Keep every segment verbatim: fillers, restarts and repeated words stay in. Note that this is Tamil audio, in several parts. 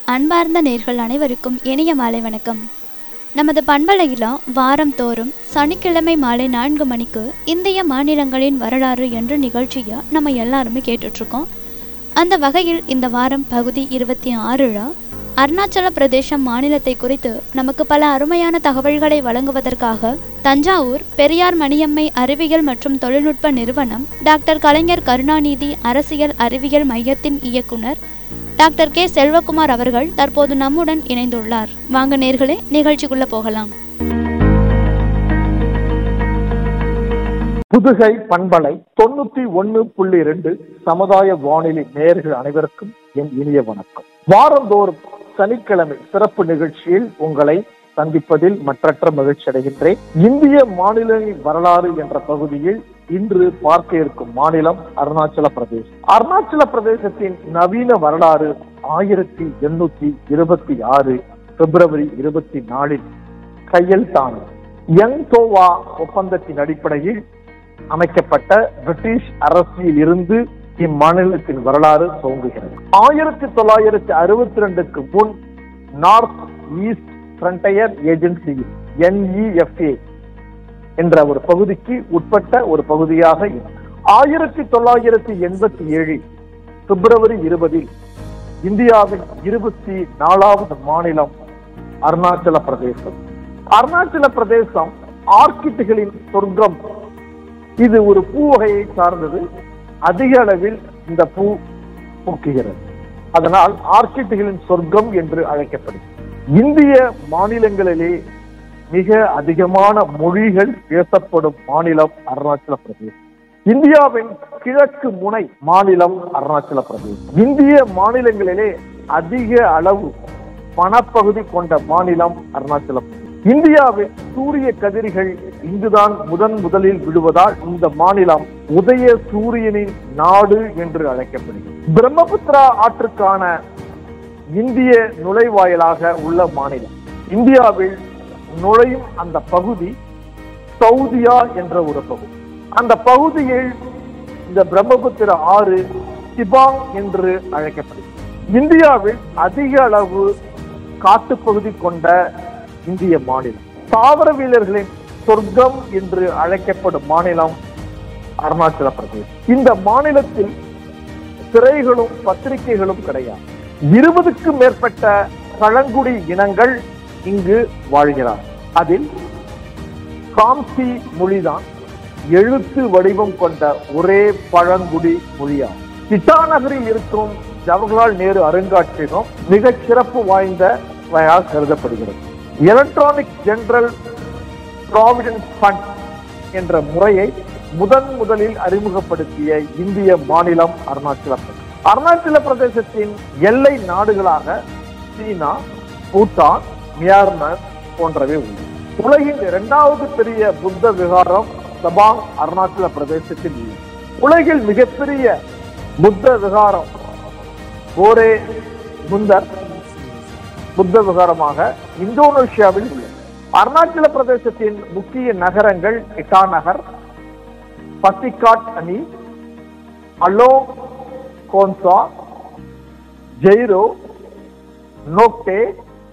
அன்பார்ந்த நேர்கள் அனைவருக்கும் இனிய மாலை வணக்கம். நமது பண்பலையில் வாரம் தோறும் சனிக்கிழமை மாலை நான்கு மணிக்கு இந்திய மாநிலங்களின் வரலாறு என்ற நிகழ்ச்சியை நம்ம எல்லாருமே கேட்டுட்ருக்கோம். அந்த வகையில் இந்த வாரம் பகுதி இருபத்தி ஆறுல அருணாச்சல பிரதேசம் மாநிலத்தை குறித்து நமக்கு பல அருமையான தகவல்களை வழங்குவதற்காக தஞ்சாவூர் பெரியார் மணியம்மை அறிவியல் மற்றும் தொழில்நுட்ப நிறுவனம் டாக்டர் கலைஞர் கருணாநிதி அரசியல் அறிவியல் மையத்தின் இயக்குனர் டாக்டர் கே செல்வகுமார் அவர்கள் தற்போது நம்முடன் இணைந்துள்ளார். வாங்க நேர்களே, நிகழ்ச்சிக்குள்ள போகலாம். புதுகை பண்பலை தொண்ணூத்தி ஒன்னு புள்ளி ரெண்டு சமுதாய வானொலி நேயர்கள் அனைவருக்கும் என் இனிய வணக்கம். வாரந்தோறும் சனிக்கிழமை சிறப்பு நிகழ்ச்சியில் உங்களை சந்திப்பதில் மற்றற்ற மகிழ்ச்சி அடைகின்றேன். இந்திய மாநிலங்களின் வரலாறு என்ற பகுதியில் இன்று பார்க்க இருக்கும் மாநிலம் அருணாச்சல பிரதேசம். அருணாச்சல பிரதேசத்தின் நவீன வரலாறு ஆயிரத்தி எண்ணூத்தி இருபத்தி ஆறு பிப்ரவரி இருபத்தி நாலில் கையெழுத்தான யங் தோவா ஒப்பந்தத்தின் அடிப்படையில் அமைக்கப்பட்ட பிரிட்டிஷ் அரசில் இருந்து இம்மாநிலத்தின் வரலாறு துவங்குகிறது. ஆயிரத்தி தொள்ளாயிரத்தி அறுபத்தி ரெண்டுக்கு முன் north east frontier agency N E F A என்ற ஒரு பகுதிக்கு உட்பட்ட ஒரு பகுதியாக ஆயிரத்தி தொள்ளாயிரத்தி எண்பத்தி ஏழில் பிப்ரவரி இருபதில் இந்தியாவின் இருபத்தி நாலாவது மாநிலம் அருணாச்சல பிரதேசம். அருணாச்சல பிரதேசம் ஆர்க்கிட்டுகளின் சொர்க்கம். இது ஒரு பூ வகையை சார்ந்தது. அதிக அளவில் இந்த பூ பூக்குகிறது. அதனால் ஆர்க்கிட்டுகளின் சொர்க்கம் என்று அழைக்கப்படுகிறது. இந்திய மாநிலங்களிலே மிக அதிகமான மொழிகள் பேசப்படும் மாநிலம் அருணாச்சல பிரதேசம். இந்தியாவின் கிழக்கு முனை மாநிலம் அருணாச்சல பிரதேசம். இந்திய மாநிலங்களிலே அதிக அளவு வனப்பகுதி கொண்ட மாநிலம் அருணாச்சல பிரதேசம். இந்தியாவில் சூரிய கதிர்கள் இங்குதான் முதன் முதலில் விடுவதால் இந்த மாநிலம் உதய சூரியனின் நாடு என்று அழைக்கப்படுகிறது. பிரம்மபுத்திரா ஆற்றுக்கான இந்திய நுழைவாயிலாக உள்ள மாநிலம். இந்தியாவில் நுழையும் அந்த பகுதி சவுதியா என்ற ஒரு பகுதி. அந்த பகுதியில் இந்த பிரம்மபுத்திரா ஆறு சிபாங் என்று அழைக்கப்படுகிறது. இந்தியாவில் அதிக அளவு காட்டுப்பகுதி கொண்ட இந்திய மாநிலம். தாவரவியலர்களின் சொர்க்கம் என்று அழைக்கப்படும் மாநிலம் அருணாச்சல பிரதேசம். இந்த மாநிலத்தில் சிறைகளும் பத்திரிகைகளும் கிடையாது. இருபதுக்கும் மேற்பட்ட பழங்குடி இனங்கள் இங்கு வாழ்கிறார். அதில் காம்சி மொழிதான் எழுத்து வடிவம் கொண்ட ஒரே பழங்குடி மொழியாகும். இட்டாநகரில் இருக்கும் ஜவஹர்லால் நேரு அருங்காட்சியகம் மிக சிறப்பு வாய்ந்தவையாக கருதப்படுகிறது. எலக்ட்ரானிக் ஜெனரல் ப்ராவிடன்ஸ் ஃபண்ட் என்ற முறையை முதன் முதலில் அறிமுகப்படுத்திய இந்திய மாநிலம் அருணாச்சல பிரதேசம். அருணாச்சல பிரதேசத்தின் எல்லை நாடுகளாக சீனா, பூட்டான், மியான்மர் போன்றவை உள்ளன. உலகின் இரண்டாவது பெரிய புத்த விகாரம் தபாங் அருணாச்சல பிரதேசத்தில் உள்ளது. உலகில் மிகப்பெரிய புத்த விகாரம் கோரே புந்தர் புத்த விகாரமாக இந்தோனேஷியாவில் உள்ளது. அருணாச்சல பிரதேசத்தின் முக்கிய நகரங்கள் இட்டா நகர், பசிகாட் அணி, அலோ கோன்சா, ஜெய்ரோ, நோக்டே,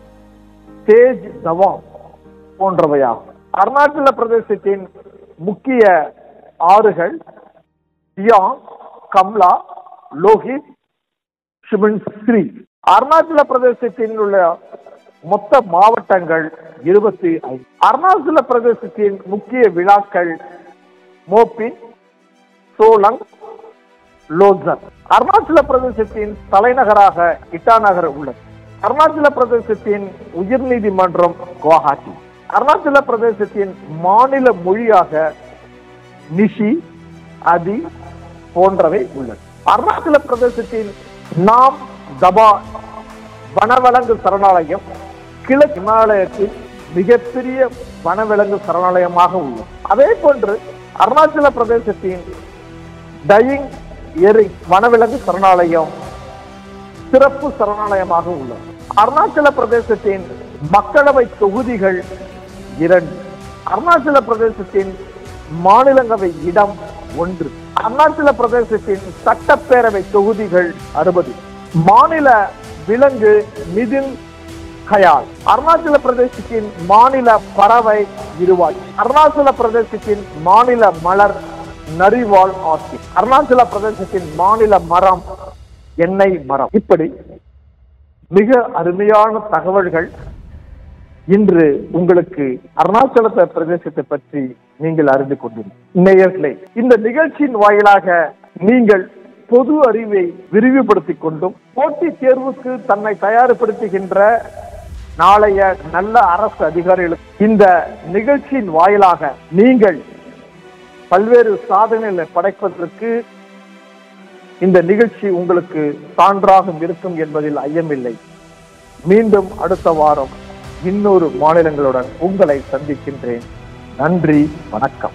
தேஜ் தவாங் போன்றவையாகும். அருணாச்சல பிரதேசத்தின் முக்கிய ஆறுகள் தியாங், கம்லா, லோஹித், சுபன்ஸ்ரீ. அருணாச்சல பிரதேசத்தில் உள்ள மொத்த மாவட்டங்கள் இருபத்தி ஐந்து. அருணாச்சல பிரதேசத்தின் முக்கிய விழாக்கள் மோபின், சோலங், லோசர். அருணாச்சல பிரதேசத்தின் தலைநகராக இட்டாநகர் உள்ளது. அருணாச்சல பிரதேசத்தின் உயர் நீதிமன்றம் குவஹாத்தி. அருணாச்சல பிரதேசத்தின் மாநில மொழியாக நிஷி, அதி போன்றவை உள்ளது. அருணாச்சல பிரதேசத்தின் நாம் தபா வனவிலங்கு சரணாலயம் கிழக்கு இமாலயத்தில் மிகப்பெரிய வனவிலங்கு சரணாலயமாக உள்ளது. அதே போன்று அருணாச்சல பிரதேசத்தின் டயிங் எரிங் வனவிலங்கு சரணாலயம் சிறப்பு சரணாலயமாக உள்ளது. அருணாச்சல பிரதேசத்தின் மக்களவை தொகுதிகள் இரண்டு. அருணாச்சல பிரதேசத்தின் மாநிலங்களவை இடம் ஒன்று. அருணாச்சல பிரதேசத்தின் சட்டப்பேரவை தொகுதிகள் அறுபது. மாநில விலங்கு மிதின் கயால். அருணாச்சல பிரதேசத்தின் மாநில பறவை இருவாட்சி. அருணாச்சல பிரதேசத்தின் மாநில மலர் நரிவால் ஆர்கிட். அருணாச்சல பிரதேசத்தின் மாநில மரம் எண்ணெய் மரம். இப்படி மிக அருமையான தகவல்கள் இன்று உங்களுக்கு அருணாச்சல பிரதேசத்தை பற்றி நீங்கள் அறிந்து கொண்டீர்கள். நேயர்களே, இந்த நிகழ்ச்சியின் வாயிலாக நீங்கள் பொது அறிவை விரிவுபடுத்திக் கொண்டும் போட்டி தேர்வுக்கு தன்னை தயார்படுத்துகின்ற நாளைய நல்ல அரசு அதிகாரிகளுக்கு இந்த நிகழ்ச்சியின் வாயிலாக நீங்கள் பல்வேறு சாதனைகளை படைப்பதற்கு இந்த நிகழ்ச்சி உங்களுக்கு சான்றாக இருக்கும் என்பதில் ஐயமில்லை. மீண்டும் அடுத்த வாரம் இன்னொரு மாநிலங்களுடன் உங்களை சந்திக்கின்றேன். நன்றி, வணக்கம்.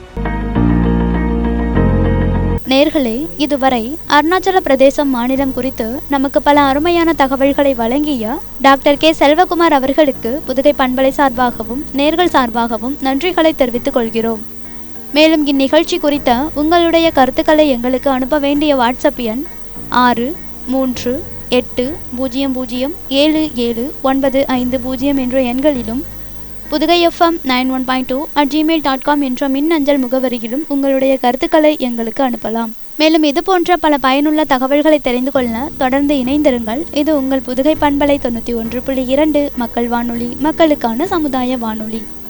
நேர்களே, இதுவரை அருணாச்சல பிரதேசம் மாநிலம் குறித்து நமக்கு பல அருமையான தகவல்களை வழங்கிய டாக்டர் கே செல்வகுமார் அவர்களுக்கு புதுகை பண்பலை சார்பாகவும் நேர்கள் சார்பாகவும் நன்றிகளை தெரிவித்துக் கொள்கிறோம். மேலும் இந்நிகழ்ச்சி குறித்த உங்களுடைய கருத்துக்களை எங்களுக்கு அனுப்ப வேண்டிய வாட்ஸ்அப் எண் ஆறு மூன்று எட்டு பூஜ்ஜியம் பூஜ்ஜியம் ஏழு ஏழு ஒன்பது ஐந்து பூஜ்ஜியம் என்ற எண்களிலும் Pudugai FM nine one point two at Gmail dot com என்ற மின்னஞ்சல் முகவரியிலும் உங்களுடைய கருத்துக்களை எங்களுக்கு அனுப்பலாம். மேலும் இது போன்ற பல பயனுள்ள தகவல்களை தெரிந்து கொள்ள தொடர்ந்து இணைந்திருங்கள். இது உங்கள் புதுகை பண்பலை தொண்ணூற்றி ஒன்று புள்ளி இரண்டு மக்கள் வானொலி, மக்களுக்கான சமுதாய வானொலி.